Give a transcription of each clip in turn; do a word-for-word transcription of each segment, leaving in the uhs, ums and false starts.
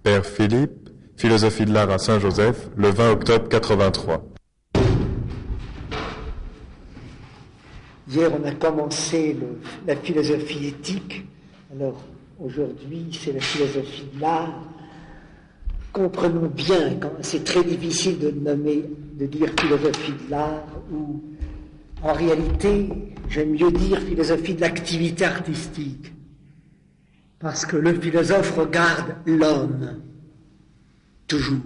Père Philippe, philosophie de l'art à Saint-Joseph, le vingt octobre quatre-vingt-trois. Hier, on a commencé le, la philosophie éthique. Alors, aujourd'hui, c'est la philosophie de l'art. Comprenons bien, quand c'est très difficile de nommer, de dire philosophie de l'art, ou en réalité, j'aime mieux dire philosophie de l'activité artistique. Parce que le philosophe regarde l'homme, toujours.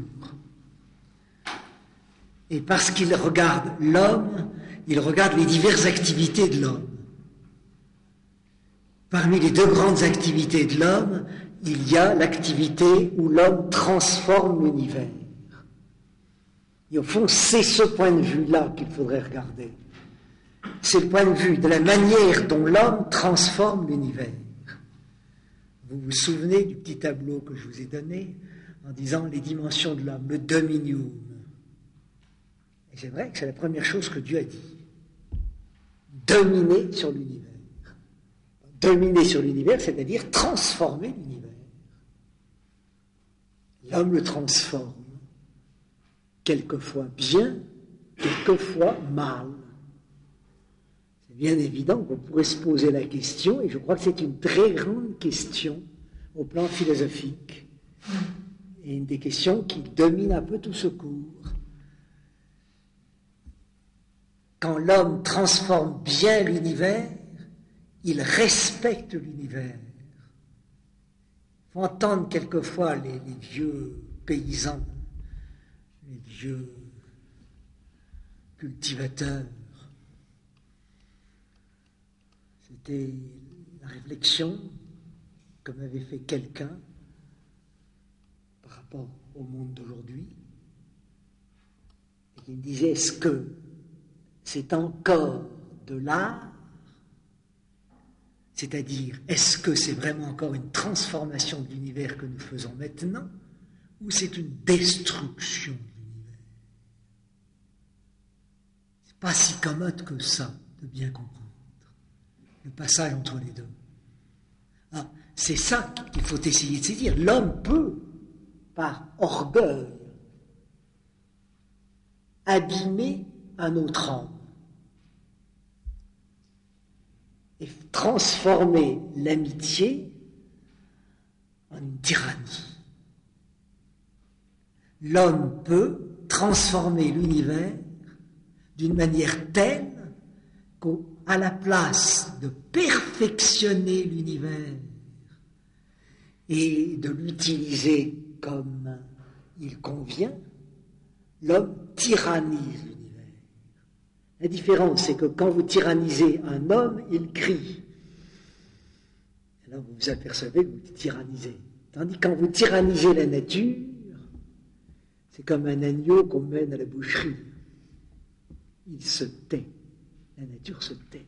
Et parce qu'il regarde l'homme, il regarde les diverses activités de l'homme. Parmi les deux grandes activités de l'homme, il y a l'activité où l'homme transforme l'univers. Et au fond, c'est ce point de vue-là qu'il faudrait regarder. C'est le point de vue de la manière dont l'homme transforme l'univers. Vous vous souvenez du petit tableau que je vous ai donné en disant les dimensions de l'homme, le dominium. Et c'est vrai que c'est la première chose que Dieu a dit. Dominer sur l'univers. Dominer sur l'univers, c'est-à-dire transformer l'univers. L'homme le transforme, quelquefois bien, quelquefois mal. C'est bien évident qu'on pourrait se poser la question, et je crois que c'est une très grande question au plan philosophique, et une des questions qui domine un peu tout ce cours. Quand l'homme transforme bien l'univers, il respecte l'univers. Il faut entendre quelquefois les, les vieux paysans, les vieux cultivateurs. C'était la réflexion que m'avait fait quelqu'un par rapport au monde d'aujourd'hui. Et il me disait, est-ce que c'est encore de l'art? C'est-à-dire, est-ce que c'est vraiment encore une transformation de l'univers que nous faisons maintenant, ou c'est une destruction de l'univers? C'est pas si commode que ça de bien comprendre le passage entre les deux. Ah, c'est ça qu'il faut essayer de saisir. L'homme peut, par orgueil, abîmer un autre homme et transformer l'amitié en une tyrannie. L'homme peut transformer l'univers d'une manière telle qu'à la place de perfectionner l'univers et de l'utiliser comme il convient, l'homme tyrannise l'univers. La différence, c'est que quand vous tyrannisez un homme, il crie. Et là, vous vous apercevez que vous tyrannisez. Tandis que quand vous tyrannisez la nature, c'est comme un agneau qu'on mène à la boucherie. Il se tait. La nature se tait.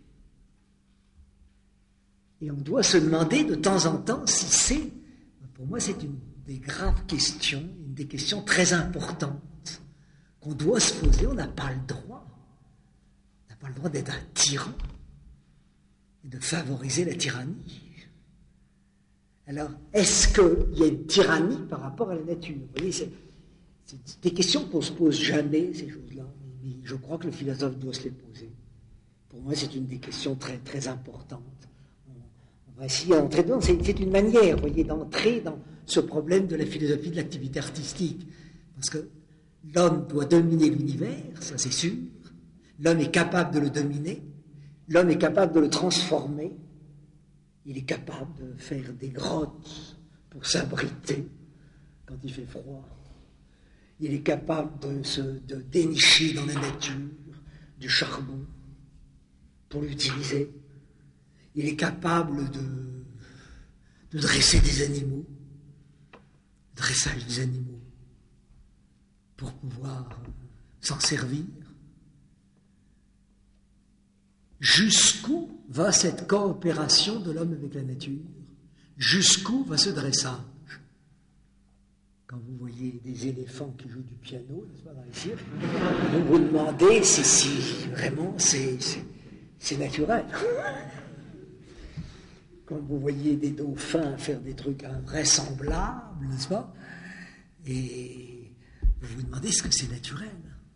Et on doit se demander de temps en temps si c'est, pour moi c'est une des graves questions, une des questions très importantes qu'on doit se poser. On n'a pas le droit. On n'a pas le droit d'être un tyran et de favoriser la tyrannie. Alors, est-ce qu'il y a une tyrannie par rapport à la nature? Vous voyez, c'est, c'est des questions qu'on ne se pose jamais, ces choses-là. Mais je crois que le philosophe doit se les poser. Pour moi, c'est une des questions très, très importantes. On, on va essayer d'entrer dedans. C'est, c'est une manière, vous voyez, d'entrer dans ce problème de la philosophie de l'activité artistique. Parce que l'homme doit dominer l'univers, ça c'est sûr. L'homme est capable de le dominer. L'homme est capable de le transformer. Il est capable de faire des grottes pour s'abriter quand il fait froid. Il est capable de se de dénicher dans la nature du charbon pour l'utiliser. Il est capable de, de dresser des animaux, dressage des animaux, pour pouvoir s'en servir. Jusqu'où va cette coopération de l'homme avec la nature? Jusqu'où va ce dressage? Quand vous voyez des éléphants qui jouent du piano, n'est-ce pas, dans les cirques, vous vous demandez si, si vraiment c'est, c'est, c'est naturel. Quand vous voyez des dauphins faire des trucs invraisemblables, n'est-ce pas, Et vous vous demandez est-ce que c'est naturel?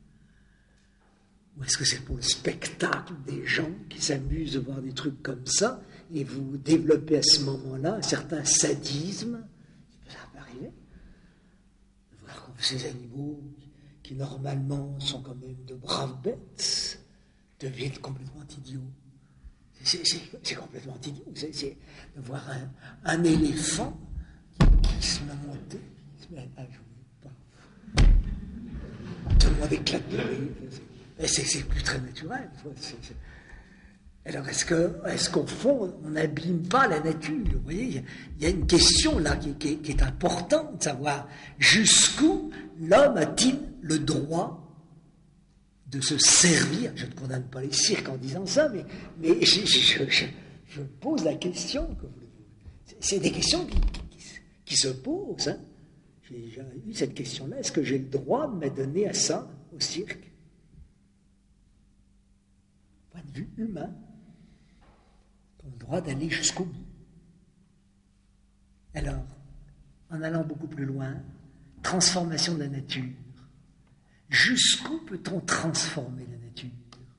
Ou est-ce que c'est pour le spectacle des gens qui s'amusent de voir des trucs comme ça, et vous développez à ce moment-là un certain sadisme, ça peut arriver, de voir comme ces animaux qui normalement sont quand même de braves bêtes, deviennent complètement idiots. C'est, c'est, c'est complètement idiot. C'est, c'est de voir un, un éléphant qui, qui se met à monter, qui se met à jouer. Tout le monde éclate de rire. C'est, c'est plus très naturel. C'est, c'est... Alors, est-ce, que, est-ce qu'au fond, on n'abîme pas la nature? Vous voyez, il y a une question là qui, qui, qui est importante, de savoir jusqu'où l'homme a-t-il le droit de se servir? Je ne condamne pas les cirques en disant ça, mais, mais je, je, je, je pose la question. Que c'est, c'est des questions qui, qui, qui se posent. Hein. J'ai, j'ai eu cette question-là. Est-ce que j'ai le droit de m'adonner à ça, au cirque? Point de vue humain. On a le droit d'aller jusqu'au bout. Alors, en allant beaucoup plus loin, transformation de la nature. Jusqu'où peut-on transformer la nature?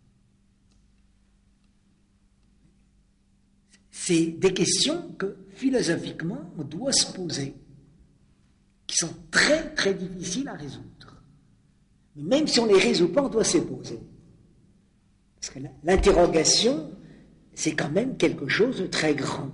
C'est des questions que, philosophiquement, on doit se poser, qui sont très, très difficiles à résoudre. Mais même si on ne les résout pas, on doit se les poser. Parce que l'interrogation, c'est quand même quelque chose de très grand.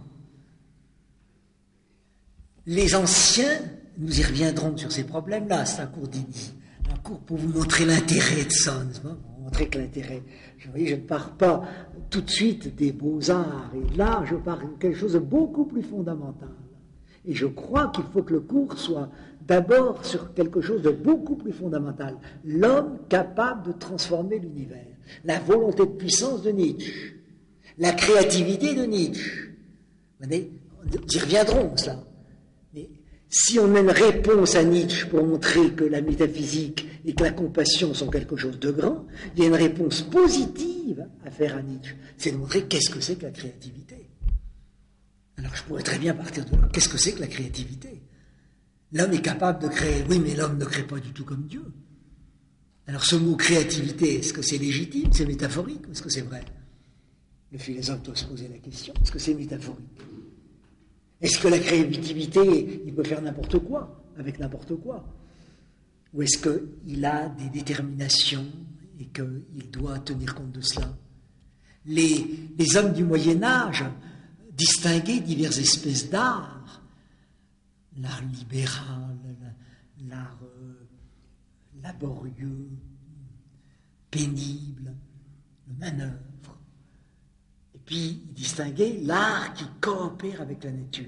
Les anciens, nous y reviendrons sur ces problèmes-là, c'est un cours d'initié. Un cours pour vous montrer l'intérêt de ça, n'est-ce pas? Pour montrer que l'intérêt. Je, voyez, je ne pars pas tout de suite des beaux-arts et de l'art, je pars de quelque chose de beaucoup plus fondamental. Et je crois qu'il faut que le cours soit d'abord sur quelque chose de beaucoup plus fondamental. L'homme capable de transformer l'univers. La volonté de puissance de Nietzsche. La créativité de Nietzsche. Vous voyez, nous y reviendrons, ça. Mais si on a une réponse à Nietzsche pour montrer que la métaphysique et que la compassion sont quelque chose de grand, il y a une réponse positive à faire à Nietzsche. C'est de montrer qu'est-ce que c'est que la créativité. Alors je pourrais très bien partir de là. Qu'est-ce que c'est que la créativité? L'homme est capable de créer. Oui, mais l'homme ne crée pas du tout comme Dieu. Alors ce mot créativité, est-ce que c'est légitime? C'est métaphorique? Est-ce que c'est vrai? Le philosophe doit se poser la question. Est-ce que c'est métaphorique? Est-ce que la créativité, il peut faire n'importe quoi, avec n'importe quoi? Ou est-ce qu'il a des déterminations et qu'il doit tenir compte de cela? Les, les hommes du Moyen-Âge distinguaient diverses espèces d'art. L'art libéral, l'art euh, laborieux, pénible, le manœuvre. Et puis, il distinguait l'art qui coopère avec la nature.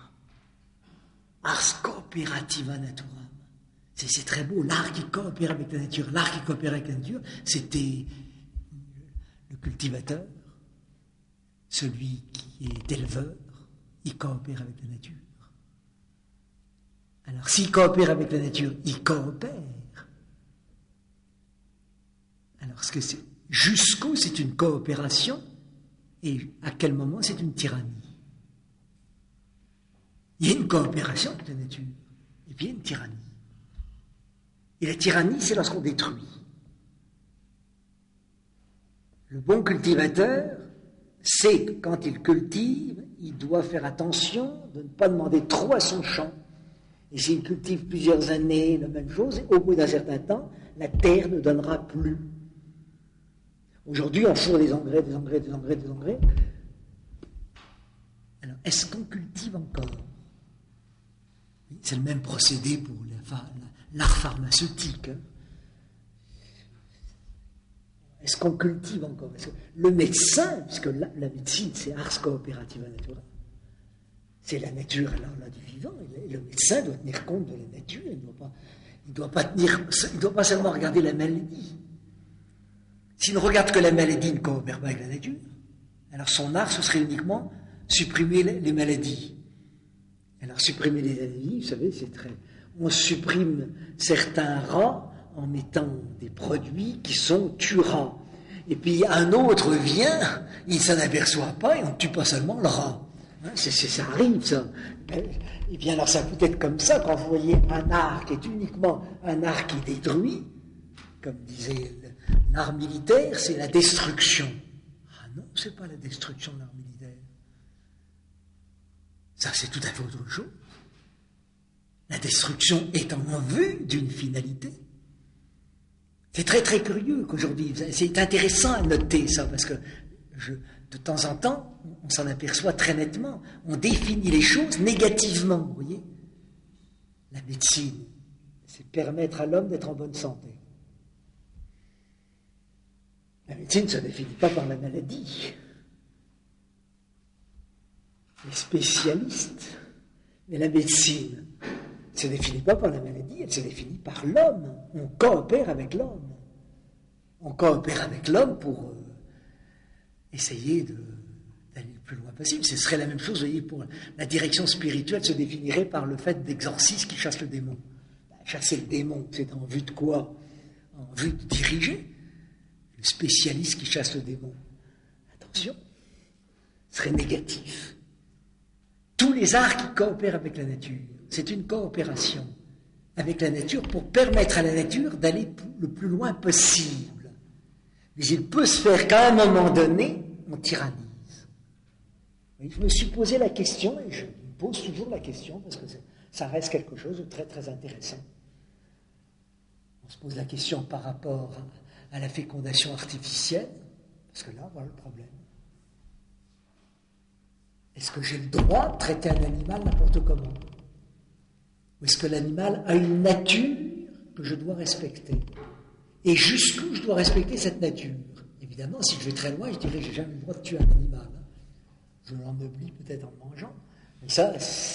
Ars cooperativa naturam. C'est, c'est très beau, l'art qui coopère avec la nature. L'art qui coopère avec la nature, c'était le cultivateur, celui qui est éleveur, il coopère avec la nature. Alors, s'il coopère avec la nature, il coopère. Alors, ce que c'est, jusqu'où c'est une coopération et à quel moment c'est une tyrannie? Il y a une coopération avec la nature et puis il y a une tyrannie. Et la tyrannie, c'est lorsqu'on détruit. Le bon cultivateur sait que quand il cultive, il doit faire attention de ne pas demander trop à son champ. Et s'il cultive plusieurs années la même chose, au bout d'un certain temps, la terre ne donnera plus. Aujourd'hui, on fourre des engrais, des engrais, des engrais, des engrais. Alors, est-ce qu'on cultive encore? C'est le même procédé pour l'art pharmaceutique. Hein. Est-ce qu'on cultive encore? Est-ce que le médecin, puisque la, la médecine, c'est ars cooperativa natura, c'est la nature alors là du vivant, et le médecin doit tenir compte de la nature, il ne doit pas, il doit pas tenir, il doit pas seulement regarder la maladie. S'il ne regarde que la maladie, il ne coopère pas avec la nature. Alors son art, ce serait uniquement supprimer les maladies. Alors supprimer les maladies, vous savez, c'est très... On supprime certains rats en mettant des produits qui sont tueurs. Et puis un autre vient, il ne s'en aperçoit pas et on ne tue pas seulement le rat. Hein, c'est, c'est, ça arrive, ça. Et bien alors ça peut être comme ça, quand vous voyez un art qui est uniquement un art qui détruit, comme disait l'art militaire, c'est la destruction. Ah non, c'est pas la destruction de l'art militaire. Ça, c'est tout à fait autre chose. La destruction est en vue d'une finalité. C'est très très curieux qu'aujourd'hui, c'est intéressant à noter ça, parce que je, de temps en temps, on s'en aperçoit très nettement. On définit les choses négativement, vous voyez. La médecine, c'est permettre à l'homme d'être en bonne santé. La médecine ne se définit pas par la maladie. Les spécialistes, mais la médecine ne se définit pas par la maladie, elle se définit par l'homme. On coopère avec l'homme. On coopère avec l'homme pour euh, essayer de, d'aller le plus loin possible. Ce serait la même chose, vous voyez, pour la direction spirituelle se définirait par le fait d'exorcisme qui chasse le démon. Chasser le démon, c'est en vue de quoi? En vue de diriger. Le spécialiste qui chasse le démon. Attention, ce serait négatif. Tous les arts qui coopèrent avec la nature, c'est une coopération avec la nature pour permettre à la nature d'aller le plus loin possible. Mais il peut se faire qu'à un moment donné, on tyrannise. Je me suis posé la question, et je me pose toujours la question, parce que ça reste quelque chose de très très intéressant. On se pose la question par rapport à la fécondation artificielle, parce que là, voilà le problème. Est-ce que j'ai le droit de traiter un animal n'importe comment? Ou est-ce que l'animal a une nature que je dois respecter? Et jusqu'où je dois respecter cette nature? Évidemment, si je vais très loin, je dirais que j'ai jamais le droit de tuer un animal. Je l'ennoublis peut-être en le mangeant. Mais ça,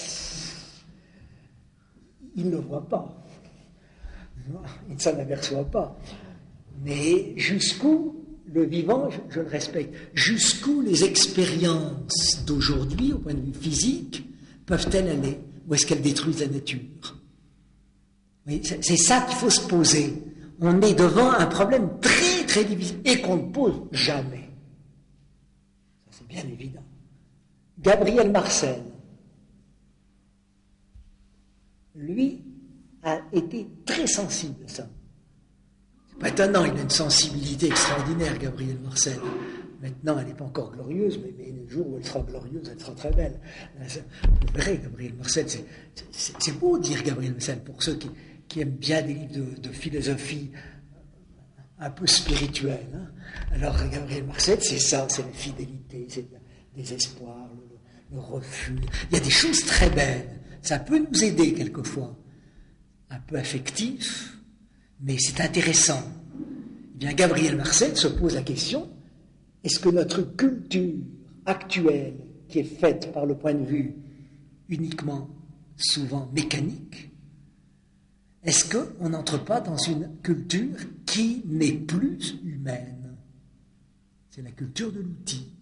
il ne le voit pas. Il ne s'en aperçoit pas. Mais jusqu'où le vivant, je, je le respecte. Jusqu'où les expériences d'aujourd'hui, au point de vue physique, peuvent-elles aller? Ou est-ce qu'elles détruisent la nature? Oui, c'est, c'est ça qu'il faut se poser. On est devant un problème très très difficile et qu'on ne pose jamais. Ça, c'est bien évident. Gabriel Marcel, lui, a été très sensible à ça. C'est pas étonnant, il a une sensibilité extraordinaire, Gabriel Marcel. Maintenant, elle n'est pas encore glorieuse, mais, mais le jour où elle sera glorieuse, elle sera très belle. Vous verrez, Gabriel Marcel, c'est, c'est, c'est beau de dire Gabriel Marcel, pour ceux qui, qui aiment bien des livres de, de philosophie un peu spirituelle. Hein. Alors, Gabriel Marcel, c'est ça, c'est la fidélité, c'est le désespoir, le, le refus. Il y a des choses très belles. Ça peut nous aider quelquefois. Un peu affectif, mais c'est intéressant. Eh bien, Gabriel Marcel se pose la question, est-ce que notre culture actuelle, qui est faite par le point de vue uniquement, souvent mécanique, est-ce qu'on n'entre pas dans une culture qui n'est plus humaine? C'est la culture de l'outil.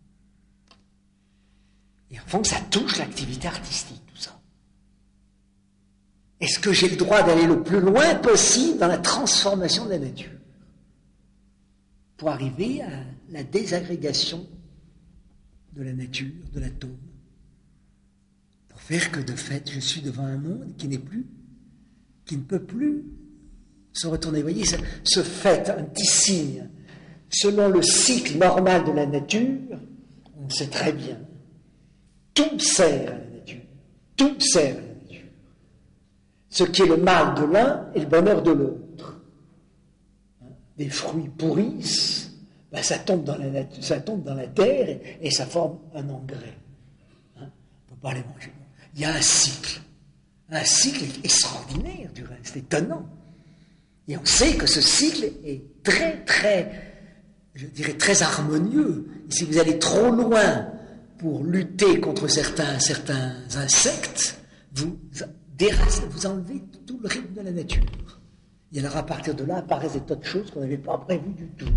Et en fond, ça touche l'activité artistique, tout ça. Est-ce que j'ai le droit d'aller le plus loin possible dans la transformation de la nature pour arriver à la désagrégation de la nature, de l'atome, pour faire que de fait je suis devant un monde qui n'est plus, qui ne peut plus se retourner. Vous voyez, ce, ce fait, un petit signe, selon le cycle normal de la nature, on sait très bien, tout sert à la nature, tout sert à la nature. Ce qui est le mal de l'un et le bonheur de l'autre. Des fruits pourrissent, ben ça, tombe dans la nature, ça tombe dans la terre et, et ça forme un engrais. Hein? On ne peut pas les manger. Il y a un cycle. Un cycle extraordinaire, du reste, étonnant. Et on sait que ce cycle est très, très, je dirais, très harmonieux. Et si vous allez trop loin pour lutter contre certains, certains insectes, vous... vous enlevez tout le rythme de la nature. Et alors à partir de là apparaissent des tas de choses qu'on n'avait pas prévues du tout.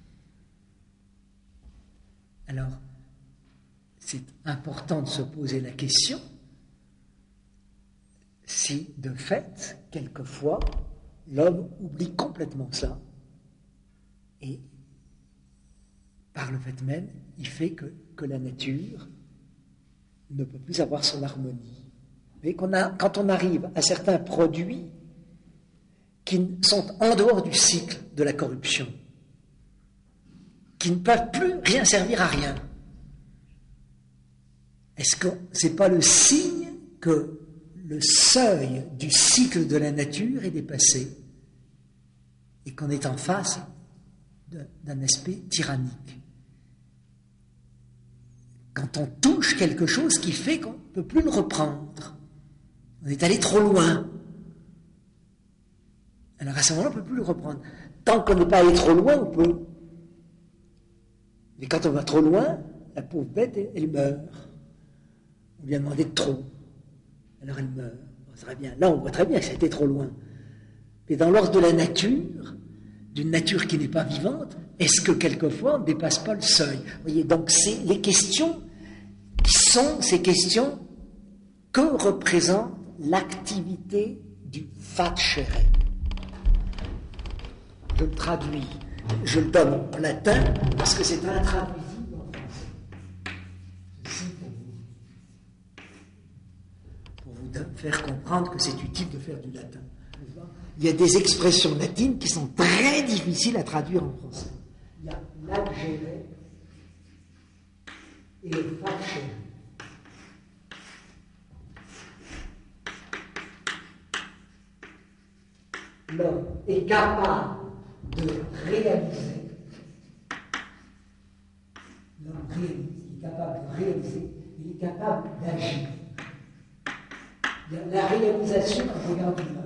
Alors, c'est important de se poser la question si, de fait, quelquefois, l'homme oublie complètement ça et, par le fait même, il fait que, que la nature ne peut plus avoir son harmonie. Mais qu'on a, quand on arrive à certains produits qui sont en dehors du cycle de la corruption, qui ne peuvent plus rien servir à rien, est-ce que ce n'est pas le signe que le seuil du cycle de la nature est dépassé et qu'on est en face d'un aspect tyrannique? Quand on touche quelque chose qui fait qu'on ne peut plus le reprendre, on est allé trop loin. Alors à ce moment-là, on ne peut plus le reprendre. Tant qu'on n'est pas allé trop loin, on peut. Mais quand on va trop loin, la pauvre bête, elle, elle meurt. On lui a demandé de trop. Alors elle meurt. Bon, très bien. Là, on voit très bien que ça a été trop loin. Mais dans l'ordre de la nature, d'une nature qui n'est pas vivante, est-ce que quelquefois on ne dépasse pas le seuil? Vous voyez, donc c'est les questions qui sont ces questions que représente l'activité du Facere. Je le traduis, je le donne en latin parce que c'est intraduisible en français. Ceci pour vous, pour vous faire comprendre que c'est utile de faire du latin. Il y a des expressions latines qui sont très difficiles à traduire en français. Il y a l'agere et le facere. L'homme est capable de réaliser, l'homme réalise, il est capable de réaliser, il est capable d'agir. La réalisation regarde l'homme.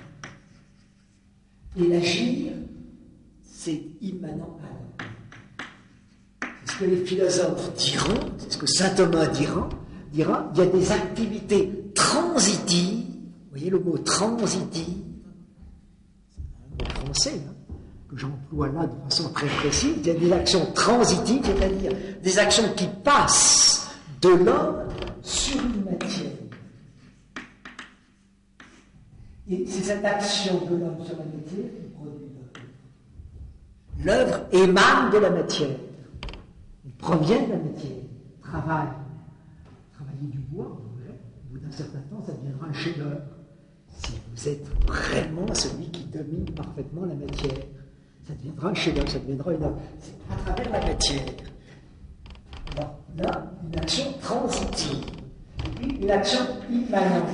Et l'agir, c'est immanent à l'homme. C'est ce que les philosophes diront, c'est ce que saint Thomas dira, dira, il y a des activités transitives, vous voyez le mot transitive, c'est un mot français, hein, que j'emploie là de façon très précise, il y a des actions transitives, c'est-à-dire des actions qui passent de l'homme sur une matière. Et c'est cette action de l'homme sur la matière qui produit l'œuvre. L'œuvre émane de la matière. Elle provient de la matière. Travail. Travailler du bois, vous verrez, au bout d'un certain temps, ça deviendra un chef-d'œuvre. Si vous êtes vraiment celui qui domine parfaitement la matière, ça deviendra un chef-d'œuvre, ça deviendra une œuvre. C'est à travers la matière. Alors là, une action transitive. Et puis une action immanente.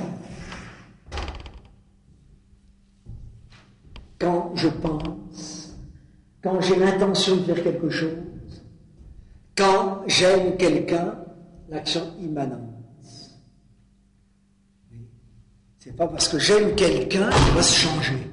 Quand je pense, quand j'ai l'intention de faire quelque chose, quand j'aime quelqu'un, l'action immanente. C'est pas parce que j'aime quelqu'un qu'il va se changer.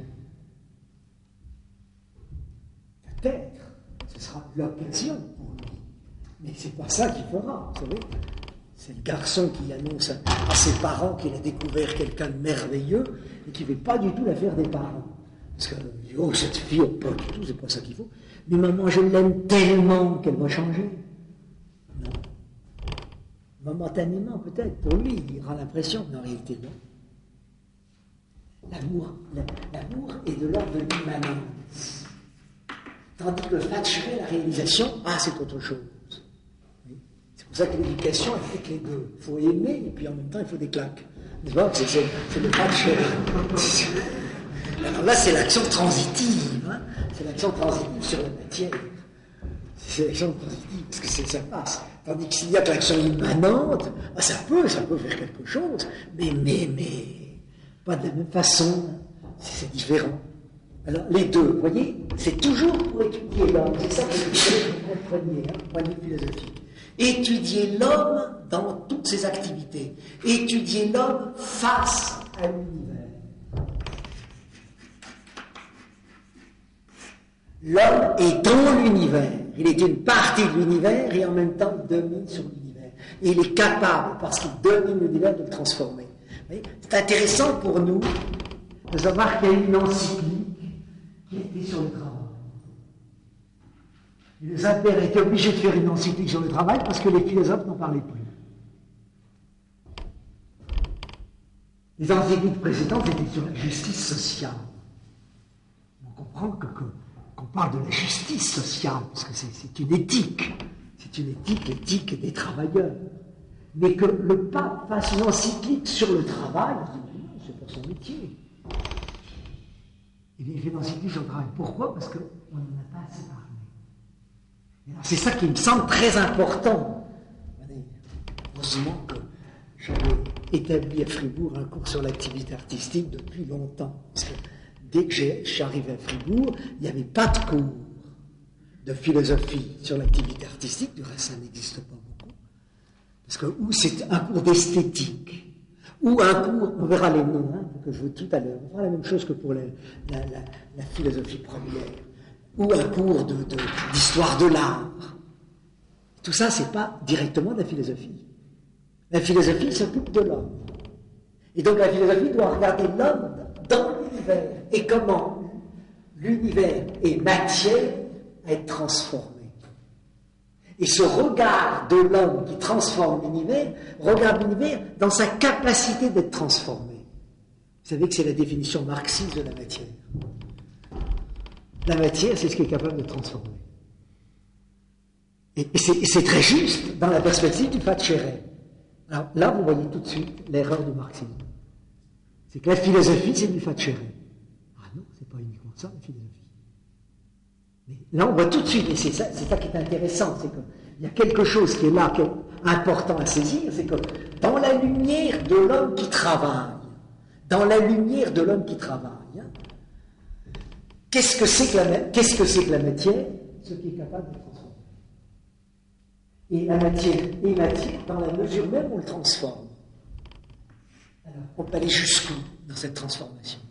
Peut-être, ce sera l'occasion pour lui. Mais c'est pas ça qu'il fera, vous savez. C'est le garçon qui annonce à ses parents qu'il a découvert quelqu'un de merveilleux et qui ne fait pas du tout l'affaire des parents. Parce que, oh, cette fille, oh, pas du tout, c'est pas ça qu'il faut. Mais maman, je l'aime tellement qu'elle va changer. Non. Momentanément, peut-être, pour lui, il aura l'impression, mais en réalité, non. L'amour, l'amour est de l'ordre de l'immanence. Tandis que le facere, la réalisation, ah, c'est autre chose. Oui. C'est pour ça que l'éducation, elle fait que les deux. Il faut aimer, et puis en même temps, il faut des claques. C'est pas, c'est, c'est, c'est le facere. Alors là, c'est l'action transitive, hein. C'est l'action transitive sur la matière. C'est l'action transitive, parce que c'est, ça passe. Tandis que s'il y a que l'action immanente, ah, ça peut, ça peut faire quelque chose, mais, mais, mais, pas de la même façon, c'est, c'est différent. Alors, les deux, vous voyez, c'est toujours pour étudier l'homme, c'est ça que je voudrais que vous compreniez, hein, point de vue philosophique. Étudier l'homme dans toutes ses activités, étudier l'homme face à l'univers. L'homme est dans l'univers, il est une partie de l'univers et en même temps domine sur l'univers. Et il est capable, parce qu'il domine l'univers, de le transformer. Vous voyez, c'est intéressant pour nous de savoir qu'il y a une encyclique qui était sur le travail. Et le Saint-Père était obligé de faire une encyclique sur le travail parce que les philosophes n'en parlaient plus. Les encycliques précédentes étaient sur la justice sociale. On comprend que, que qu'on parle de la justice sociale, parce que c'est, c'est une éthique. C'est une éthique, l'éthique des travailleurs. Mais que le pape fasse une encyclique sur le travail, c'est pour son métier. Il fait l'encyclique sur le travail. Pourquoi? Parce qu'on n'en a pas assez parlé. C'est ça qui me semble très important. Heureusement que j'avais établi à Fribourg un cours sur l'activité artistique depuis longtemps. Parce que dès que je suis arrivé à Fribourg, il n'y avait pas de cours de philosophie sur l'activité artistique. Du reste, ça n'existe pas beaucoup. Parce que ou c'est un cours d'esthétique, ou un cours, on verra les noms, hein, que je veux tout à l'heure, on fera la même chose que pour la, la, la, la philosophie première, ou un cours de, de, d'histoire de l'art. Tout ça, c'est pas directement de la philosophie. La philosophie s'occupe de l'homme. Et donc la philosophie doit regarder l'homme dans l'univers, et comment l'univers est matière à être transformé. Et ce regard de l'homme qui transforme l'univers, regarde l'univers dans sa capacité d'être transformé. Vous savez que c'est la définition marxiste de la matière. La matière, c'est ce qui est capable de transformer. Et c'est, c'est très juste dans la perspective du Thatcherais. Alors là, vous voyez tout de suite l'erreur du marxisme. C'est que la philosophie, c'est du Thatcherais. Ah non, c'est pas uniquement ça, la philosophie. Mais là, on voit tout de suite, et c'est ça, c'est ça qui est intéressant, c'est qu'il y a quelque chose qui est là, qui est important à saisir, c'est que dans la lumière de l'homme qui travaille, dans la lumière de l'homme qui travaille, hein, qu'est-ce que c'est que la, qu'est-ce que c'est que la matière? Ce qui est capable de transformer. Et la matière est matière dans la mesure même où on le transforme. Alors, on peut aller jusqu'où dans cette transformation?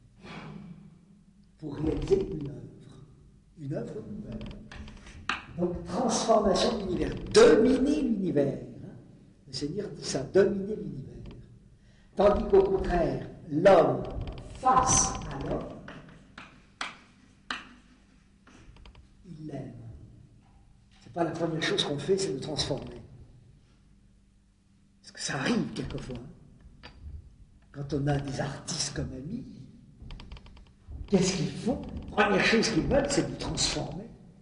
Pour réaliser une œuvre. Une œuvre nouvelle. Donc, transformation de l'univers. Dominer l'univers. Hein? Le Seigneur dit ça, dominer l'univers. Tandis qu'au contraire, l'homme, face à l'homme, il l'aime. C'est pas la première chose qu'on fait, c'est de transformer. Parce que ça arrive quelquefois. Hein? Quand on a des artistes comme amis, qu'est-ce qu'ils font? La première chose qu'ils veulent, c'est de transformer.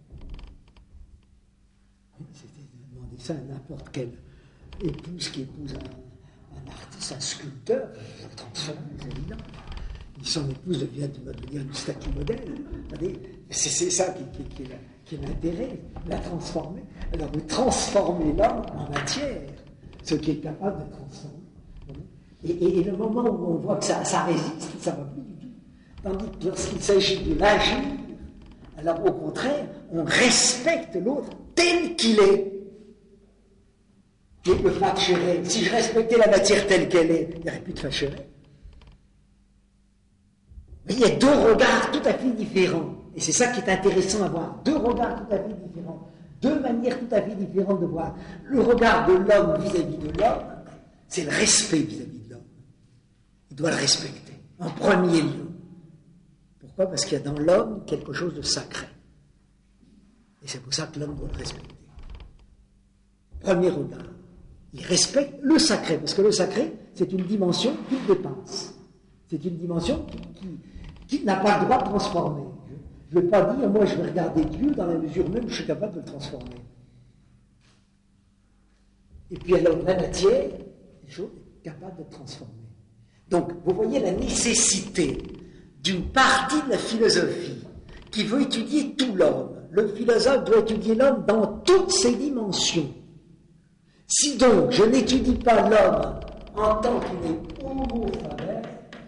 C'était de demander ça à n'importe quelle épouse qui épouse un, un artiste, un sculpteur, il faut le transformer, c'est évident. Et son épouse devient de devenir une statue modèle. C'est, c'est ça qui, qui, qui, est la, qui est l'intérêt, la transformer. Alors, vous transformez l'homme en matière, ce qui est capable de transformer. Et, et, et le moment où on voit que ça, ça résiste, ça ne va plus du tout. Tandis que lorsqu'il s'agit de l'agir, alors au contraire, on respecte l'autre tel qu'il est. Et le Thatcherais, si je respectais la matière telle qu'elle est, il n'y aurait plus de Thatcherais. Mais il y a deux regards tout à fait différents. Et c'est ça qui est intéressant à voir. Deux regards tout à fait différents. Deux manières tout à fait différentes de voir. Le regard de l'homme vis-à-vis de l'homme, c'est le respect vis-à-vis de l'homme. Il doit le respecter, en premier lieu. Pourquoi? Parce qu'il y a dans l'homme quelque chose de sacré. Et c'est pour ça que l'homme doit le respecter. Premier regard. Il respecte le sacré, parce que le sacré, c'est une dimension qui le dépasse. C'est une dimension qui, qui, qui n'a pas le droit de transformer. Je ne vais pas dire, moi je vais regarder Dieu dans la mesure même où je suis capable de le transformer. Et puis alors, la matière, les choses, est capable de transformer. Donc, vous voyez la nécessité d'une partie de la philosophie qui veut étudier tout l'homme. Le philosophe doit étudier l'homme dans toutes ses dimensions. Si donc je n'étudie pas l'homme en tant qu'il est homo faber,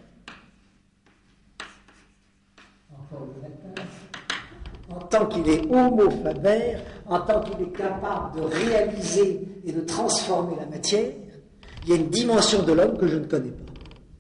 encore le latin, en tant qu'il est homo faber, en tant qu'il est capable de réaliser et de transformer la matière, il y a une dimension de l'homme que je ne connais pas.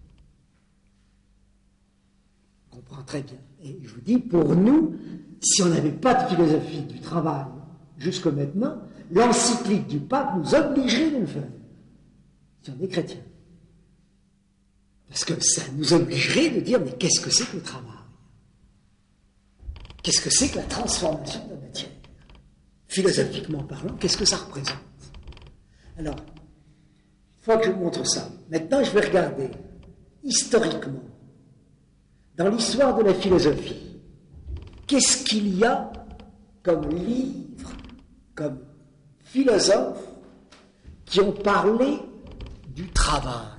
On comprend très bien. Et je vous dis, pour nous, si on n'avait pas de philosophie du travail jusque maintenant, l'encyclique du pape nous obligerait de le faire, si on est chrétien. Parce que ça nous obligerait de dire, mais qu'est-ce que c'est que le travail? Qu'est-ce que c'est que la transformation de la matière? Philosophiquement parlant, qu'est-ce que ça représente? Alors, une fois que je vous montre ça, maintenant je vais regarder, historiquement, dans l'histoire de la philosophie, qu'est-ce qu'il y a comme livre, comme philosophe, qui ont parlé du travail,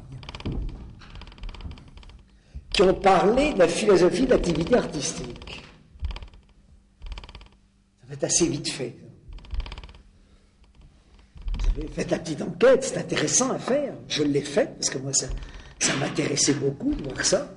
qui ont parlé de la philosophie de l'activité artistique. Ça va être assez vite fait. Vous avez fait la petite enquête, c'est intéressant à faire. Je l'ai faite, parce que moi, ça, ça m'intéressait beaucoup de voir ça.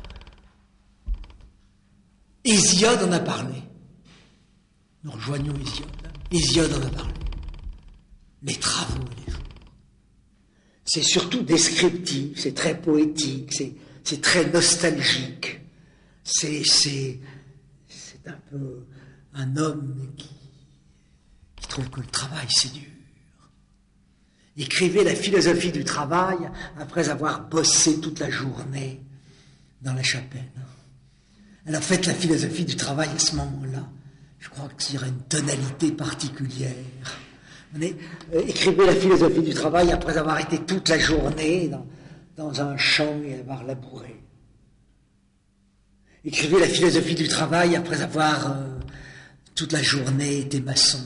Hésiode en a parlé. Nous rejoignons Hésiode. Hésiode en a parlé. Les travaux et les jours. C'est surtout descriptif, c'est très poétique, c'est, c'est très nostalgique. C'est, c'est, c'est un peu un homme qui, qui trouve que le travail c'est dur. Écrivez la philosophie du travail après avoir bossé toute la journée dans la chapelle. Alors faites la philosophie du travail à ce moment-là. Je crois qu'il y aura une tonalité particulière. Mais, euh, écrivez la philosophie du travail après avoir été toute la journée dans, dans un champ et avoir labouré. Écrivez la philosophie du travail après avoir euh, toute la journée été maçon.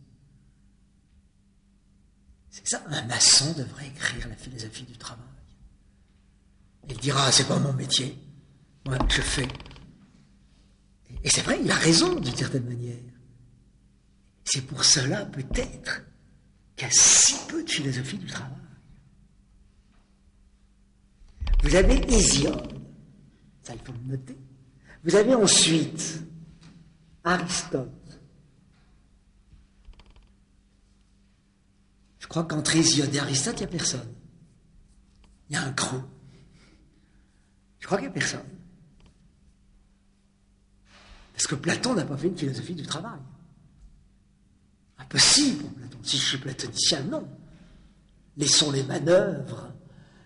C'est ça, un maçon devrait écrire la philosophie du travail. Il dira, c'est pas mon métier. Moi, je fais. Et c'est vrai, il a raison d'une certaine manière. C'est pour cela, peut-être, qu'il y a si peu de philosophie du travail. Vous avez Hésiode, ça il faut le noter. Vous avez ensuite Aristote. Je crois qu'entre Hésiode et Aristote, il n'y a personne. Il y a un creux. Je crois qu'il n'y a personne. Parce que Platon n'a pas fait une philosophie du travail. Impossible pour Platon. Si je suis platonicien, non. Laissons les manœuvres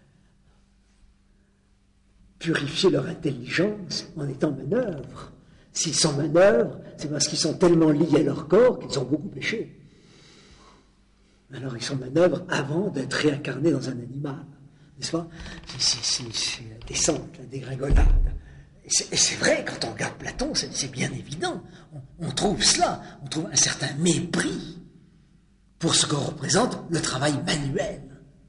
purifier leur intelligence en étant manœuvres. S'ils sont manœuvres, c'est parce qu'ils sont tellement liés à leur corps qu'ils ont beaucoup péché. Alors ils sont manœuvres avant d'être réincarnés dans un animal. N'est-ce pas? C'est, c'est, c'est la descente, la dégringolade. Et c'est, et c'est vrai, quand on regarde Platon, c'est, c'est bien évident. On, on trouve cela, on trouve un certain mépris pour ce que représente le travail manuel.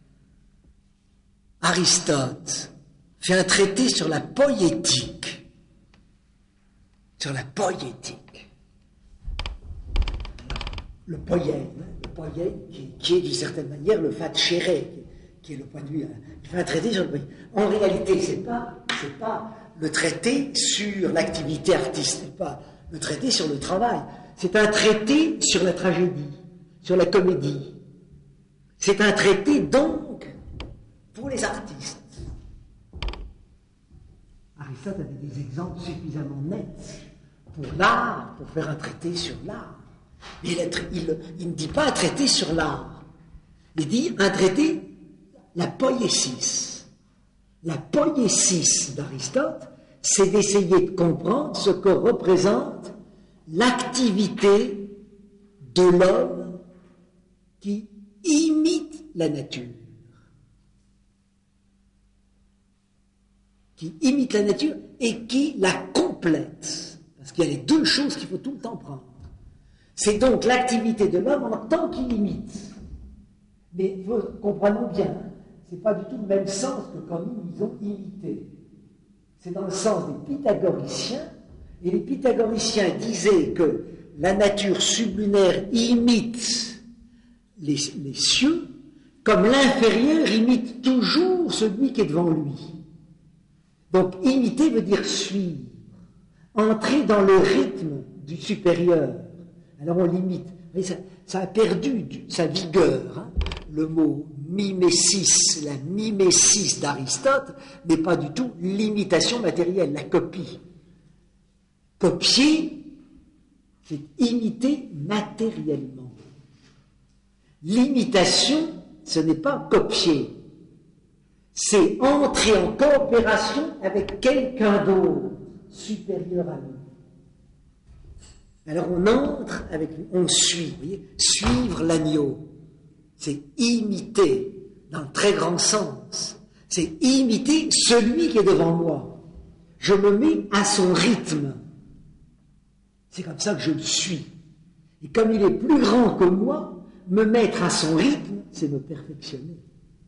Aristote fait un traité sur la poïétique. Sur la poïétique. Alors, le poïème, le poïème qui, qui est d'une certaine manière le fat chéré, qui, qui est le point de vue. Il fait un traité sur le poïème. En réalité, c'est pas, c'est pas le traité sur l'activité artistique, c'est pas le traité sur le travail. C'est un traité sur la tragédie, sur la comédie. C'est un traité donc pour les artistes. Aristote avait des exemples suffisamment nets pour l'art, pour faire un traité sur l'art. Mais il, il, il ne dit pas un traité sur l'art. Il dit un traité, la poïésis. La poïésis d'Aristote, c'est d'essayer de comprendre ce que représente l'activité de l'homme qui imite la nature. Qui imite la nature et qui la complète. Parce qu'il y a les deux choses qu'il faut tout le temps prendre. C'est donc l'activité de l'homme en tant qu'il imite. Mais comprenons bien, ce n'est pas du tout le même sens que quand nous disons imiter. C'est dans le sens des pythagoriciens, et les pythagoriciens disaient que la nature sublunaire imite les, les cieux, comme l'inférieur imite toujours celui qui est devant lui. Donc, imiter veut dire suivre, entrer dans le rythme du supérieur. Alors, on l'imite. Ça, ça a perdu du, sa vigueur. Hein. Le mot mimésis, la mimésis d'Aristote, n'est pas du tout l'imitation matérielle, la copie. Copier, c'est imiter matériellement. L'imitation, ce n'est pas copier. C'est entrer en coopération avec quelqu'un d'autre, supérieur à nous. Alors on entre avec lui, on suit, vous voyez, suivre l'agneau, c'est imiter, dans le très grand sens, c'est imiter celui qui est devant moi. Je me mets à son rythme. C'est comme ça que je le suis. Et comme il est plus grand que moi, me mettre à son rythme, c'est me perfectionner.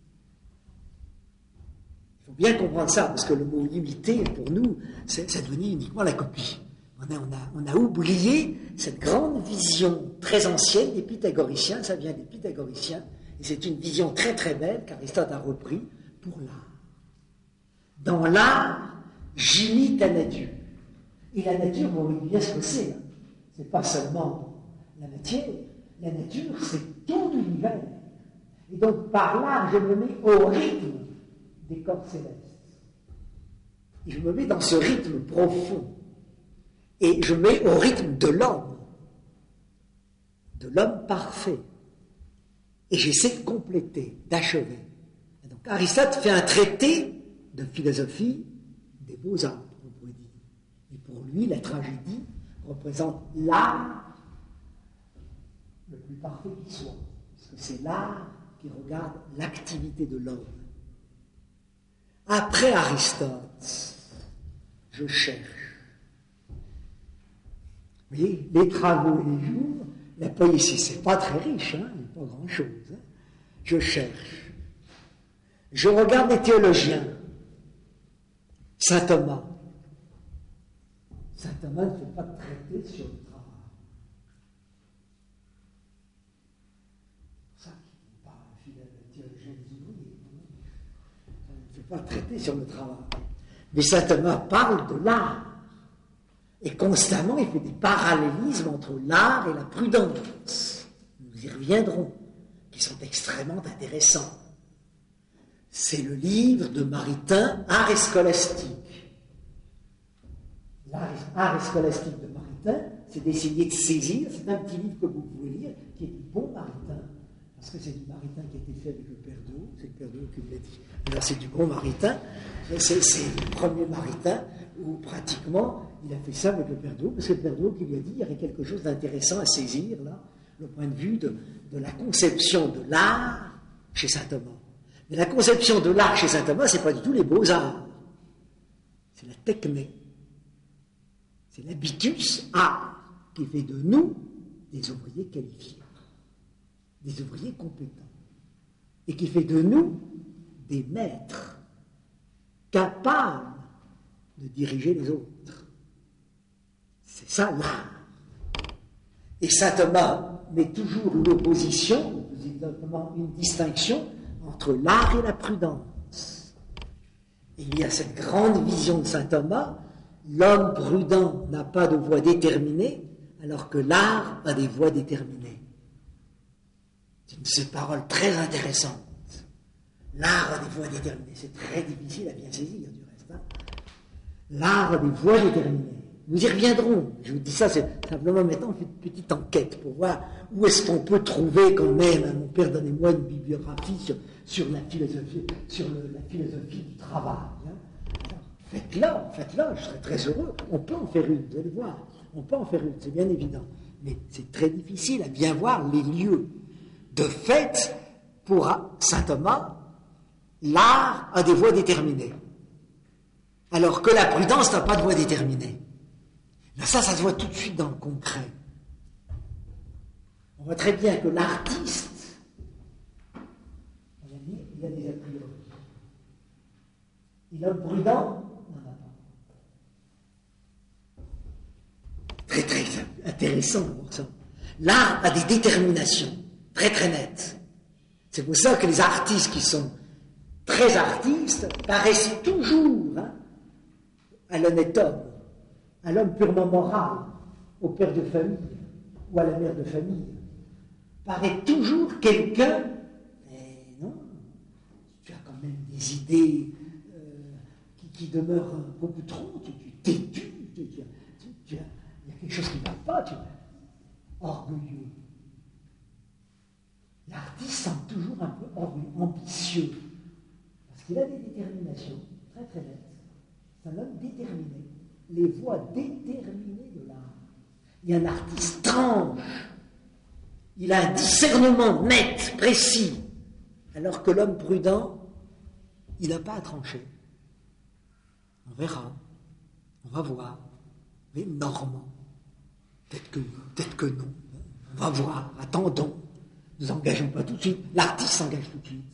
Il faut bien comprendre ça, parce que le mot imiter, pour nous, c'est, ça devenu uniquement la copie. On a, on, a, on a oublié cette grande vision très ancienne des pythagoriciens, ça vient des pythagoriciens, et c'est une vision très très belle qu'Aristote a repris pour l'art. Dans l'art, j'imite la nature. Et la nature, vous voyez bien ce que c'est. Hein. C'est pas seulement la matière, la nature, c'est tout l'univers. Et donc, par l'art, je me mets au rythme des corps célestes. Et je me mets dans ce rythme profond. Et je mets au rythme de l'homme, de l'homme parfait. Et j'essaie de compléter, d'achever. Et donc, Aristote fait un traité de philosophie des beaux-arts, on pourrait dire. Et pour lui, la tragédie représente l'art le plus parfait qui soit, parce que c'est l'art qui regarde l'activité de l'homme. Après Aristote, je cherche. Vous voyez, les travaux et les jours, la poésie, c'est pas très riche, hein, il n'y a pas grand-chose. Hein. Je cherche. Je regarde les théologiens. Saint Thomas. Saint Thomas ne fait pas de traité sur le travail. C'est pour ça qu'il n'est pas un fidèle théologien des ouvriers. Il ne fait pas de traité sur le travail. Mais Saint Thomas parle de l'art. Et constamment, il fait des parallélismes entre l'art et la prudence. Nous y reviendrons, qui sont extrêmement intéressants. C'est le livre de Maritain, Art et scolastique. L'art et scolastique de Maritain, c'est d'essayer de saisir, c'est un petit livre que vous pouvez lire, qui est du bon Maritain, parce que c'est du Maritain qui a été fait avec le Père d'Eau, c'est le Père d'Eau qui me l'a dit. Alors c'est du bon Maritain, c'est, c'est le premier Maritain où pratiquement il a fait ça avec le Père d'Eau, parce que le Père d'Eau qui lui a dit il y avait quelque chose d'intéressant à saisir, là, le point de vue de, de la conception de l'art chez saint Thomas. Mais la conception de l'art chez saint Thomas, c'est pas du tout les beaux-arts. C'est la techné. C'est l'habitus art qui fait de nous des ouvriers qualifiés, des ouvriers compétents, et qui fait de nous des maîtres capables de diriger les autres. C'est ça l'art. Et saint Thomas met toujours une opposition, une distinction entre l'art et la prudence. Et il y a cette grande vision de saint Thomas, l'homme prudent n'a pas de voie déterminée, alors que l'art a des voies déterminées. C'est une de ces paroles très intéressantes. L'art a des voies déterminées. C'est très difficile à bien saisir, du reste. Hein. L'art a des voies déterminées. Nous y reviendrons. Je vous dis ça, c'est simplement maintenant on fait une petite enquête pour voir où est-ce qu'on peut trouver quand même, hein, mon père, donnez-moi une bibliographie sur, sur la philosophie, sur le, la philosophie du travail. Hein. Alors, faites-la, faites-la, je serais très heureux. On peut en faire une, vous allez voir. On peut en faire une, c'est bien évident. Mais c'est très difficile à bien voir les lieux. De fait, pour saint Thomas, l'art a des voies déterminées. Alors que la prudence n'a pas de voie déterminée. Là, ça, ça se voit tout de suite dans le concret. On voit très bien que l'artiste, on a dit, il a des a priori. Et l'homme prudent n'en a pas. Très, très intéressant de voir ça. L'art a des déterminations très, très nettes. C'est pour ça que les artistes qui sont très artistes paraissent toujours hein, à l'honnête homme, à l'homme purement moral, au père de famille ou à la mère de famille, paraît toujours quelqu'un, mais non, tu as quand même des idées euh, qui, qui demeurent beaucoup trop, tu es têtu, tu, tu, tu, tu as, il y a quelque chose qui ne va pas, tu es orgueilleux. L'artiste semble toujours un peu orgueilleux, ambitieux, parce qu'il a des déterminations très très nettes. C'est un homme déterminé. Les voies déterminées de l'art. Il y a un artiste tranche. Il a un discernement net, précis. Alors que l'homme prudent, il n'a pas à trancher. On verra. On va voir. Mais Normand. Peut-être que, peut-être que non. On va voir. Attendons. Ne nous engageons pas tout de suite. L'artiste s'engage tout de suite.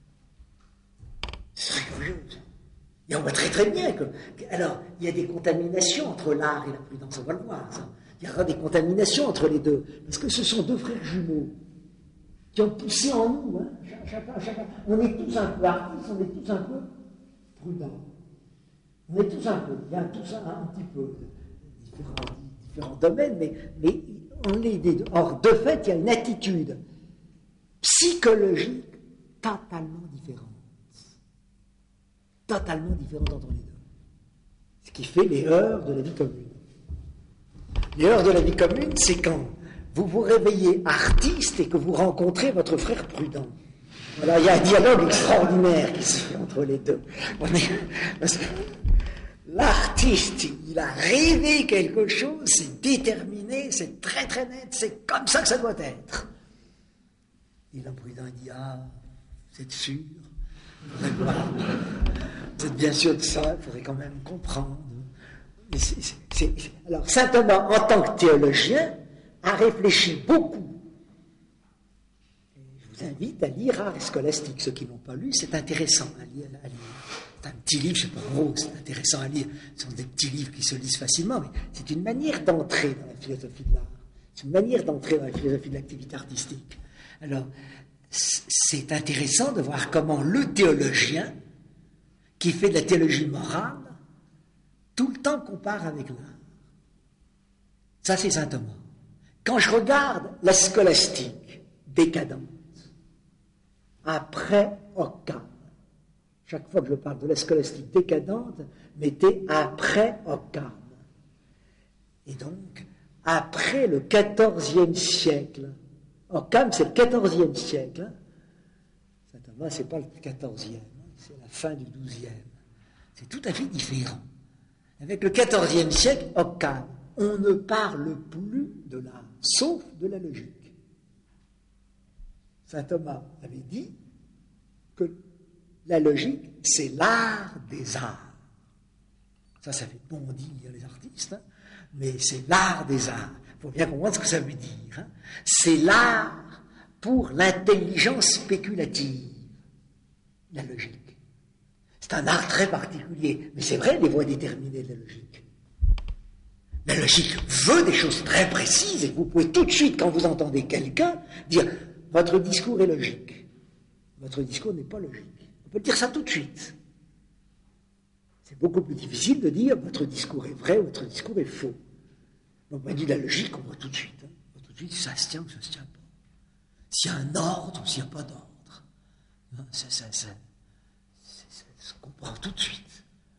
C'est très curieux, ça. Et on voit très très bien que... Alors, il y a des contaminations entre l'art et la prudence, on va le voir, ça. Il y aura des contaminations entre les deux. Parce que ce sont deux frères jumeaux qui ont poussé en nous, hein, chacun, chacun. On est tous un peu artistes, on est tous un peu prudents. On est tous un peu, il y a tous un, un petit peu différents, différents domaines, mais, mais on est des deux. Or, de fait, il y a une attitude psychologique totalement différente. Totalement différente entre les deux. Ce qui fait les heures de la vie commune. Les heures de la vie commune, c'est quand vous vous réveillez artiste et que vous rencontrez votre frère prudent. Voilà, il y a un dialogue extraordinaire qui se fait entre les deux. On est, parce que l'artiste, il a rêvé quelque chose, c'est déterminé, c'est très très net, c'est comme ça que ça doit être. Et l'homme prudent dit, ah, vous êtes sûr? Vous êtes bien sûr de ça, il faudrait quand même comprendre. C'est, c'est, c'est, alors, saint Thomas, en tant que théologien, a réfléchi beaucoup. Et je vous invite à lire Art et Scolastique. Ceux qui ne l'ont pas lu, c'est intéressant à lire. À lire. C'est un petit livre, je ne sais pas gros, c'est intéressant à lire. Ce sont des petits livres qui se lisent facilement, mais c'est une manière d'entrer dans la philosophie de l'art. C'est une manière d'entrer dans la philosophie de l'activité artistique. Alors, c'est intéressant de voir comment le théologien, qui fait de la théologie morale, tout le temps compare avec l'art. Ça, c'est saint Thomas. Quand je regarde la scolastique décadente, après Occam, chaque fois que je parle de la scolastique décadente, mettez après Occam. Et donc, après le quatorzième siècle, Occam, c'est le quatorzième siècle, saint Thomas, c'est pas le quatorzième, c'est la fin du douzième. C'est tout à fait différent. Avec le quatorzième siècle, Occam, on ne parle plus de l'art, sauf de la logique. Saint Thomas avait dit que la logique, c'est l'art des arts. Ça, ça fait bondir les artistes, hein, mais c'est l'art des arts. Il faut bien comprendre ce que ça veut dire. Hein. C'est l'art pour l'intelligence spéculative, la logique. C'est un art très particulier, mais c'est vrai, les voies déterminées de la logique. La logique veut des choses très précises, et vous pouvez tout de suite, quand vous entendez quelqu'un, dire « votre discours est logique ». Votre discours n'est pas logique. On peut dire ça tout de suite. C'est beaucoup plus difficile de dire « votre discours est vrai » ou « votre discours est faux ». Donc, on dit la logique, on voit tout de suite. Hein. On voit tout de suite si ça se tient ou ça ne se tient pas. S'il y a un ordre ou s'il n'y a pas d'ordre. Hein, ça, ça, ça, ça se comprend tout de suite.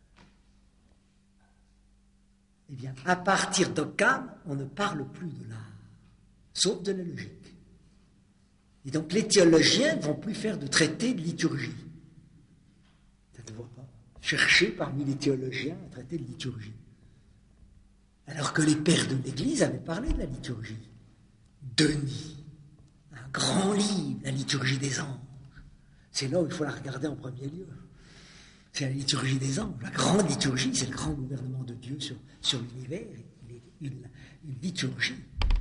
Eh bien, à partir d'Occam, on ne parle plus de l'art, sauf de la logique. Et donc, les théologiens ne vont plus faire de traités de liturgie. Ça ne voit pas. Chercher parmi les théologiens un traité de liturgie. Alors que les pères de l'Église avaient parlé de la liturgie. Denis, un grand livre, la liturgie des anges. C'est là où il faut la regarder en premier lieu. C'est la liturgie des anges. La grande liturgie, c'est le grand gouvernement de Dieu sur, sur l'univers. Il est une, une liturgie.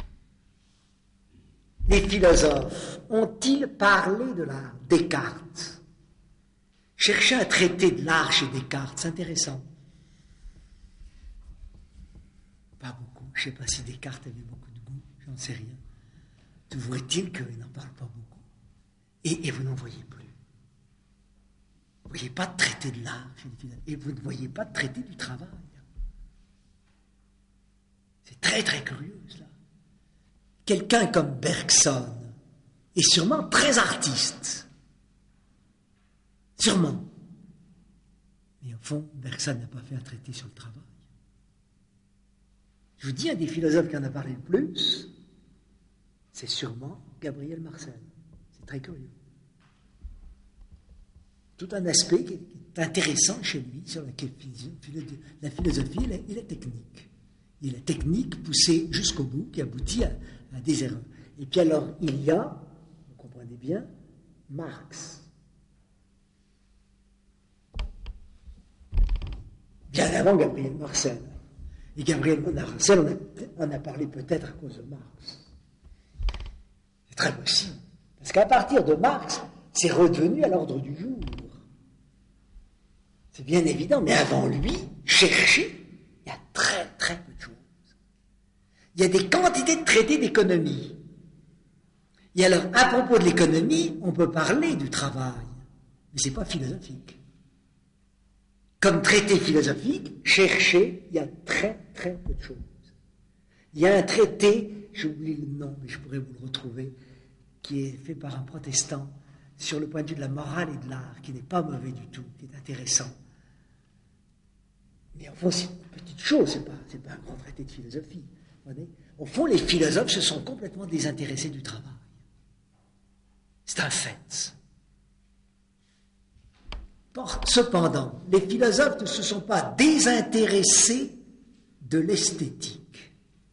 Les philosophes ont-ils parlé de l'art? Descartes. Chercher un traité de l'art chez Descartes, c'est intéressant. Pas beaucoup. Je ne sais pas si Descartes avait beaucoup de goût, j'en sais rien. Toujours est-il qu'il n'en parle pas beaucoup. Et, et vous n'en voyez plus. Vous ne voyez pas de traité de l'art chez les philosophes. Et vous ne voyez pas de traité du travail. C'est très très curieux cela. Quelqu'un comme Bergson est sûrement très artiste. Sûrement. Mais au fond, Bergson n'a pas fait un traité sur le travail. Je vous dis, un des philosophes qui en a parlé le plus, c'est sûrement Gabriel Marcel. C'est très curieux. Tout un aspect qui est intéressant chez lui sur la, la philosophie et la, et la technique. Et la technique poussée jusqu'au bout qui aboutit à, à des erreurs. Et puis alors, il y a, vous comprenez bien, Marx. Bien avant Gabriel Marcel. Et Gabriel Marcel, on a, on a parlé peut-être à cause de Marx. C'est très possible. Parce qu'à partir de Marx, c'est redevenu à l'ordre du jour. C'est bien évident, mais avant lui, chercher, il y a très très peu de choses. Il y a des quantités de traités d'économie. Et alors, à propos de l'économie, on peut parler du travail, mais ce n'est pas philosophique. Comme traité philosophique, chercher, il y a très très peu de choses. Il y a un traité, j'oublie le nom, mais je pourrais vous le retrouver, qui est fait par un protestant sur le point de vue de la morale et de l'art, qui n'est pas mauvais du tout, qui est intéressant. Mais au fond, c'est une petite chose, ce n'est pas, c'est pas un grand traité de philosophie. Vous voyez ? Au fond, les philosophes se sont complètement désintéressés du travail. C'est un fait. Or, cependant, les philosophes ne se sont pas désintéressés de l'esthétique.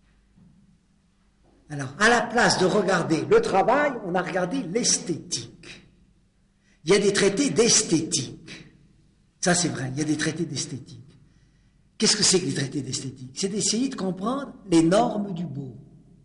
Alors, à la place de regarder le travail, on a regardé l'esthétique. Il y a des traités d'esthétique. Ça, c'est vrai, il y a des traités d'esthétique. Qu'est-ce que c'est que les traités d'esthétique? C'est d'essayer de comprendre les normes du beau.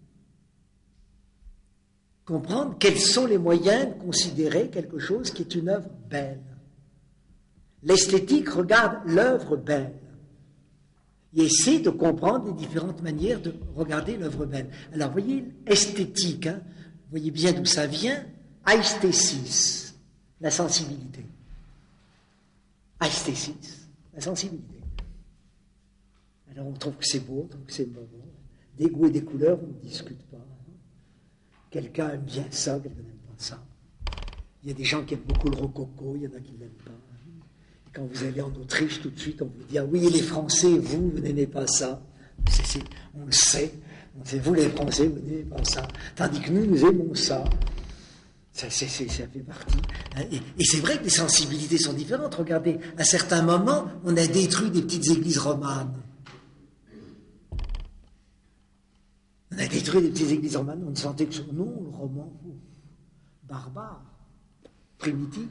Comprendre quels sont les moyens de considérer quelque chose qui est une œuvre belle. L'esthétique regarde l'œuvre belle. Il essaie de comprendre les différentes manières de regarder l'œuvre belle. Alors, vous voyez, esthétique, hein, vous voyez bien d'où ça vient, aesthésis, la sensibilité. Aesthésis, la sensibilité. Alors, on trouve que c'est beau, on trouve que c'est mauvais. Des goûts et des couleurs, on ne discute pas. Quelqu'un aime bien ça, quelqu'un n'aime pas ça. Il y a des gens qui aiment beaucoup le rococo, il y en a qui ne l'aiment pas. Et quand vous allez en Autriche, tout de suite, on vous dit « Ah oui, les Français, vous, vous n'aimez pas ça. » c'est, c'est, on le sait. On sait, vous, les Français, vous n'aimez pas ça. Tandis que nous, nous aimons ça. Ça, c'est, c'est, ça fait partie. Et, et c'est vrai que les sensibilités sont différentes. Regardez, à certains moments, on a détruit des petites églises romanes. On a détruit des petites églises romanes, on ne sentait que son nom, le roman, barbare, primitif,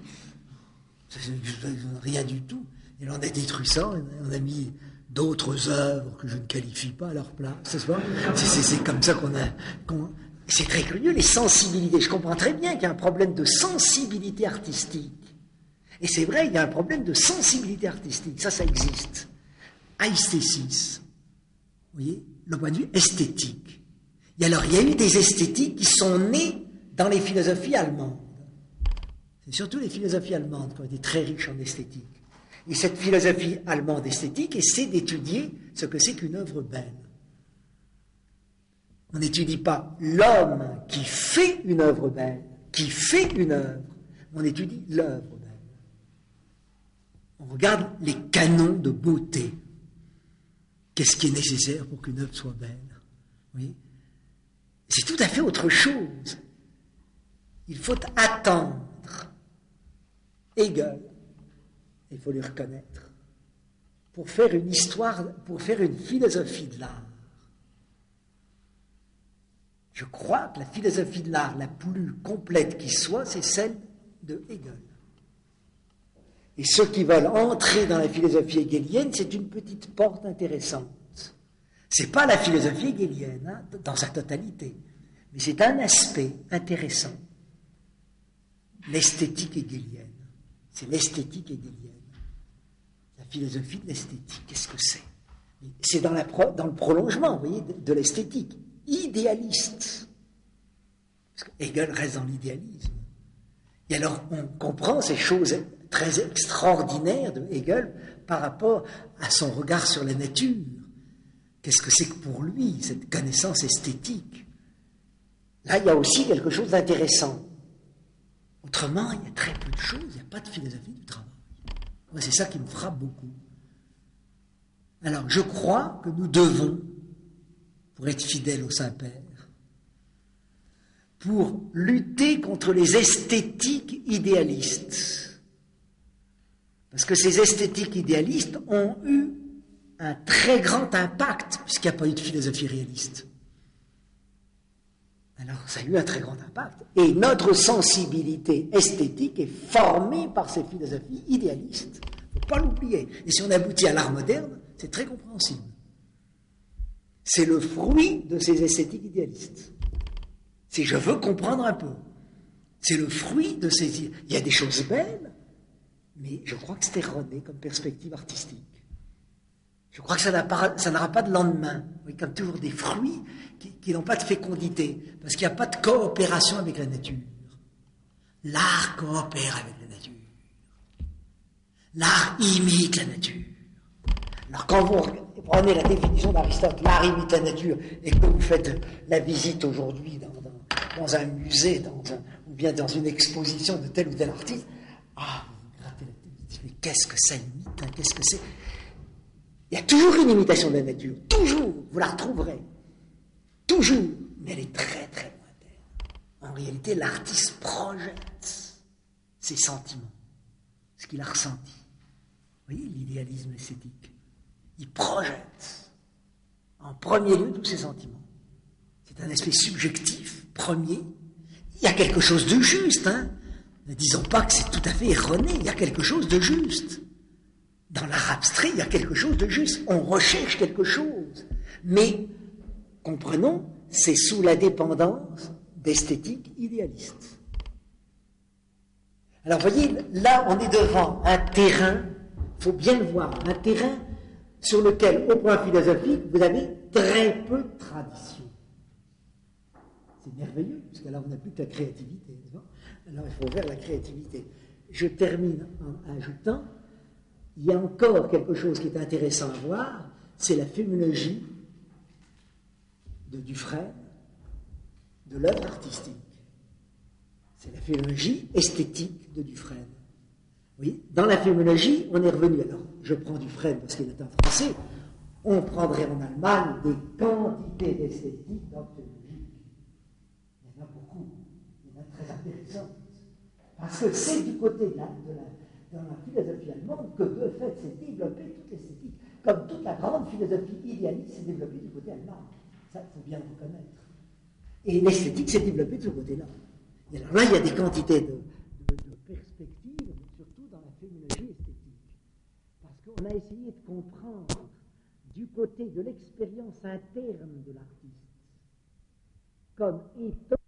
rien du tout. Et là, on a détruit ça, on a mis d'autres œuvres que je ne qualifie pas à leur place. C'est, c'est, c'est comme ça qu'on a... Qu'on, c'est très curieux, les sensibilités. Je comprends très bien qu'il y a un problème de sensibilité artistique. Et c'est vrai, il y a un problème de sensibilité artistique. Ça, ça existe. Aesthésis. Vous voyez, le point de vue esthétique. Et alors, il y a eu des esthétiques qui sont nées dans les philosophies allemandes. C'est surtout les philosophies allemandes qui ont été très riches en esthétique. Et cette philosophie allemande esthétique essaie d'étudier ce que c'est qu'une œuvre belle. On n'étudie pas l'homme qui fait une œuvre belle, qui fait une œuvre. On étudie l'œuvre belle. On regarde les canons de beauté. Qu'est-ce qui est nécessaire pour qu'une œuvre soit belle? Oui. C'est tout à fait autre chose. Il faut attendre Hegel, il faut le reconnaître, pour faire une histoire, pour faire une philosophie de l'art. Je crois que la philosophie de l'art la plus complète qui soit, c'est celle de Hegel. Et ceux qui veulent entrer dans la philosophie hegelienne, c'est une petite porte intéressante. C'est pas la philosophie hegelienne, hein, dans sa totalité, mais c'est un aspect intéressant. L'esthétique hegelienne. C'est l'esthétique hegelienne. La philosophie de l'esthétique, qu'est-ce que c'est? C'est dans, la pro, dans le prolongement, vous voyez, de, de l'esthétique. Idéaliste. Parce que Hegel reste dans l'idéalisme. Et alors, on comprend ces choses très extraordinaires de Hegel par rapport à son regard sur la nature. Qu'est-ce que c'est que pour lui, cette connaissance esthétique? Là, il y a aussi quelque chose d'intéressant. Autrement, il y a très peu de choses, il n'y a pas de philosophie du travail. Moi, c'est ça qui me frappe beaucoup. Alors, je crois que nous devons, pour être fidèles au Saint-Père, pour lutter contre les esthétiques idéalistes, parce que ces esthétiques idéalistes ont eu un très grand impact, puisqu'il n'y a pas eu de philosophie réaliste. Alors, ça a eu un très grand impact. Et notre sensibilité esthétique est formée par ces philosophies idéalistes. Il ne faut pas l'oublier. Et si on aboutit à l'art moderne, c'est très compréhensible. C'est le fruit de ces esthétiques idéalistes. Si je veux comprendre un peu. C'est le fruit de ces... Il y a des choses belles, mais je crois que c'est erroné comme perspective artistique. Je crois que ça, n'a pas, ça n'aura pas de lendemain. Oui, comme toujours des fruits qui, qui n'ont pas de fécondité, parce qu'il n'y a pas de coopération avec la nature. L'art coopère avec la nature. L'art imite la nature. Alors quand vous prenez la définition d'Aristote, l'art imite la nature, et que vous faites la visite aujourd'hui dans, dans, dans un musée, dans un, ou bien dans une exposition de tel ou tel artiste, ah, vous grattez la tête, vous dites, mais qu'est-ce que ça imite, hein, qu'est-ce que c'est? Il y a toujours une imitation de la nature, toujours, vous la retrouverez, toujours, mais elle est très très lointaine. En réalité, l'artiste projette ses sentiments, ce qu'il a ressenti. Vous voyez l'idéalisme esthétique? Il projette en premier lieu tous ses sentiments. C'est un aspect subjectif, premier. Il y a quelque chose de juste, hein. Ne disons pas que c'est tout à fait erroné, il y a quelque chose de juste. Dans l'art abstrait, il y a quelque chose de juste. On recherche quelque chose. Mais, comprenons, c'est sous la dépendance d'esthétique idéaliste. Alors, voyez, là, on est devant un terrain, il faut bien le voir, un terrain sur lequel, au point philosophique, vous avez très peu de tradition. C'est merveilleux, parce que là, on n'a plus que la créativité. Alors, il faut vers la créativité. Je termine en ajoutant, il y a encore quelque chose qui est intéressant à voir, c'est la féminologie de Dufresne, de l'œuvre artistique. C'est la féminologie esthétique de Dufresne. Oui, dans la féminologie, on est revenu, alors je prends Dufresne parce qu'il est un Français, on prendrait en Allemagne des quantités d'esthétique dans la féminologie. Il y en a beaucoup, il y en a très intéressantes. Parce que c'est du côté de la, de la, dans la philosophie allemande que de fait s'est développée toute l'esthétique. Comme toute la grande philosophie idéaliste s'est développée du côté allemand. Ça, il faut bien le reconnaître. Et l'esthétique s'est développée de ce côté-là. Et alors là, il y a des quantités de, de, de perspectives, surtout dans la féminologie esthétique. Parce qu'on a essayé de comprendre du côté de l'expérience interne de l'artiste comme étant